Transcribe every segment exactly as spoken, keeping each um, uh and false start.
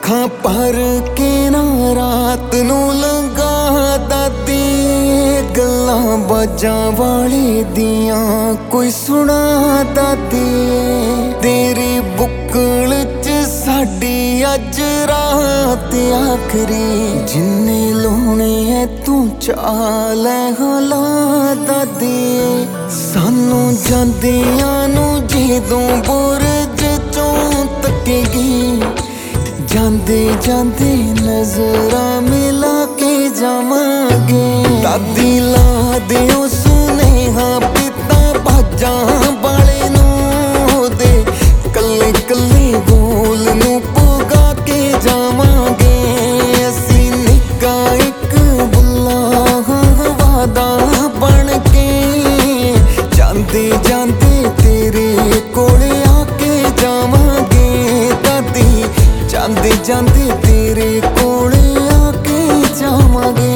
ਅੱਖਾਂ ਭਰ ਕੇ ਨਾ ਰਾਤ ਨੂੰ ਲੰਘਾ ਦਾਦੀ, ਗੱਲਾਂ ਬਾਜਾਂ ਵਾਲੇ ਦੀਆਂ ਕੋਈ ਸੁਣਾ ਦਾਦੀ। ਤੇਰੀ ਬੁੱਕਲ ਚ ਸਾਡੀ ਅੱਜ ਰਾਤ ਆਖਰੀ, ਜਿੰਨੇ ਲਾਉਣੇ ਐ ਤੂੰ ਚਾਲ ਹਲਾ ਦਾਦੀ। ਸਾਨੂੰ ਜਾਂਦਿਆਂ ਨੂੰ ਜਦੋਂ ਬੁਰਜ ਚੋਂ ਤੱਕੇਗੀ, ਜਾਂਦੇ ਜਾਂਦੇ ਨਜ਼ਰਾਂ ਮਿਲਾ ਕੇ ਜਾਵਾਂਗੇ। ਦਾਦੀ ਲਾ ਦਿਓ ਸੁਨੇਹਾ ਪਿਤਾ ਬਾਜਾਂ ਵਾਲੇ ਨੂੰ, ਦੇ ਕੱਲੇ ਕੱਲੇ ਬੋਲ ਨੂੰ ਪੁਗਾ ਕੇ ਜਾਵਾਂਗੇ। ਅਸੀਂ ਨਿੱਕਾ ਇੱਕ ਬੁੱਲਾ ਵਾਦਾ ਬਣ ਕੇ, ਜਾਂਦੇ ਜਾਂਦੇ ਤੇਰੇ ਕੋਲ ਆ ਕੇ ਜਾਵਾਂਗੇ ਦਾਦੀ। ਜਾਂਦੇ ਜਾਂਦੇ ਤੇਰੇ ਕੋਲ ਆ ਕੇ ਜਾਵਾਂਗੇ।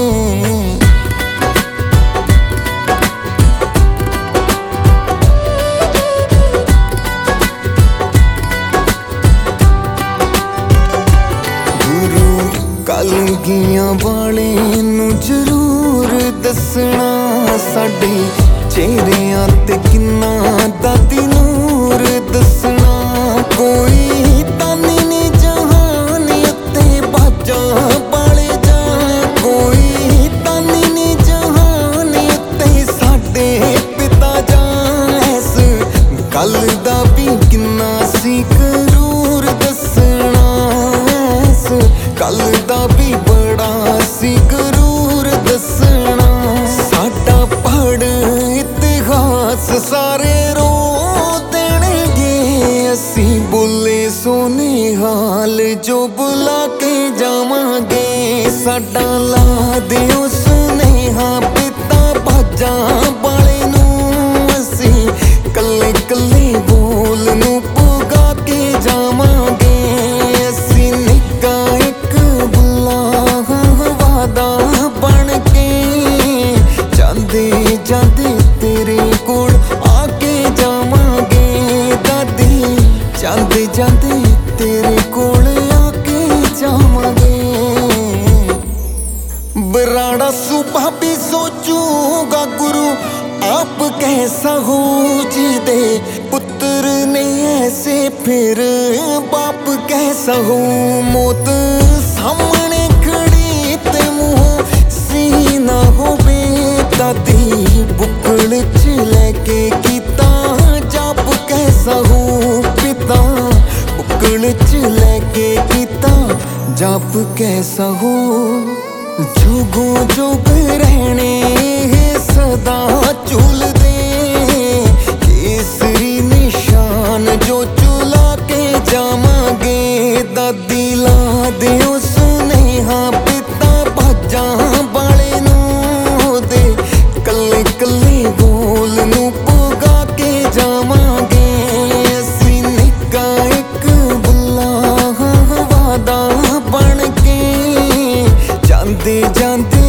ਗੁਰੂ ਕਲਗੀਆਂ ਵਾਲੇ ਨੂੰ ਜ਼ਰੂਰ ਦੱਸਣਾ, ਸਾਡੇ ਚਿਹਰਿਆਂ ਤੇ ਕਿੰਨਾ ਦਾਦੀ ਨੂਰ ਦੱਸਣਾ। ਕੋਈ ਤਾਨੀ ਨੀ ਜਹਾਨ ਉੱਤੇ ਬਾਜਾਂ ਵਾਲੇ ਜਾਂ, ਕੋਈ ਤਾਨੀ ਨੀ ਜਹਾਨ ਉੱਤੇ ਸਾਡੇ ਪਿਤਾ ਜਾਂ। ਇਸ ਗੱਲ ਦਾ ਵੀ ਕਿੰਨਾ ਸੀ ਕਰੂਰ ਦੱਸਣਾ, ਇਸ ਗੱਲ ਦਾ ਵੀ ਬੜਾ ਸੀ ਕਰੂਰ ਦੱਸਣਾ। ਸਾਡਾ ਪੜ੍ਹ ਇਤਿਹਾਸ ਸਾਰੇ ਰੋ ਦੇਣਗੇ, ਅਸੀਂ ਬੋਲੇ ਸੁਨੇਹਾਲ ਜੋ ਬੁਲਾ ਕੇ ਜਾਵਾਂਗੇ। ਸਾਡਾ ਲਾ ਦਿਓ ਸੁਨੇਹਾ ਪਿਤਾ ਬਾਜਾਂ ਵਾਲੇ ਨੂੰ, ਅਸੀਂ ਕੱਲੇ ਕੱਲੇ ਬੋਲ ਨੂੰ ਪੁਗਾ ਕੇ ਜਾਵਾਂਗੇ। ਅਸੀਂ ਨਿੱਕਾ ਇੱਕ ਬੁੱਲਾ ਵਾਦਾ ਬਣ ਕੇ, ਜਾਂਦੇ ਜਾਂਦੇ ਤੇਰੇ ਕੋਲ ਆ ਕੇ ਜਾਵਾਂਗੇ ਦਾਦੀ। ਜਾਂਦੇ ਜਾਂਦੇ ਤੇਰੇ ਕੋਲ ਆ ਕੇ ਜਾਵਾਂਗੇ। ਬਰਾੜਾ ਸੁਭਾ ਵੀ ਸੋਚੂਗਾ ਗੁਰੂ ਆਪ ਕੈਸਾ ਹੋ, ਜਿਹਦੇ ਪੁੱਤਰ ਨੇ ਐਸੇ ਫਿਰ ਬਾਪ ਕੈਸਾ ਹੋ। ਮੌਤ ਸਾਹਮਣੇ ਖੜੀ ਤੇ ਮੂੰਹ ਸੀਨਾ ਹੋਵੇ, ਦਾਦੀ ਬੁੱਕਲ ਚ ਲੈ ਕੇ ਕੀਤਾ ਜਾਪ ਕੈਸਾ ਹੋ। ਪਿਤਾ ਬੁੱਕਲ ਚ ਲੈ ਕੇ ਕੀਤਾ ਜਾਪ ਕੈਸਾ ਹੋ। ਜੁਗੋਂ ਜੁਗ ਰਹਿਣੇ ਸਦਾ ਝੂਲਦੇ, ਕੇਸਰੀ ਨਿਸ਼ਾਨ ਜੋ ਚੁਲਾ ਕੇ ਜਾਵਾਂਗੇ। ਦਾਦੀ ਲਾ ਦਿਓ ਸੁਨੇਹਾ ਪਿਤਾ ਬਾਜਾਂ ਵਾਲੇ ਨੂੰ, ਦੇ ਕੱਲੇ ਕੱਲੇ ਬੋਲ ਨੂੰ ਪੁਗਾ ਕੇ ਜਾਵਾਂਗੇ। ਅਸੀਂ ਨਿੱਕਾ ਇੱਕ ਬੁੱਲਾ ਵਾਦਾ ਬਣ ਕੇ, ਜਾਂਦੇ ਜਾਂਦੇ